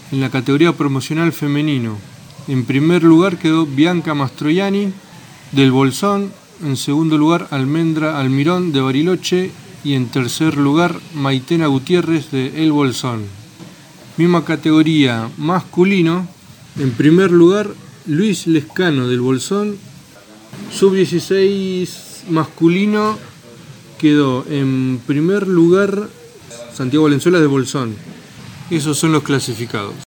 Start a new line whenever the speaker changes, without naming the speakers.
En la categoría promocional femenino, en primer lugar quedó Bianca Mastroianni del Bolsón, en segundo lugar Almendra Almirón de Bariloche y en tercer lugar Maitena Gutiérrez de El Bolsón. Misma categoría masculino, en primer lugar Luis Lescano del Bolsón, sub-16 masculino quedó en primer lugar Santiago Valenzuela de Bolsón. Esos son los clasificados.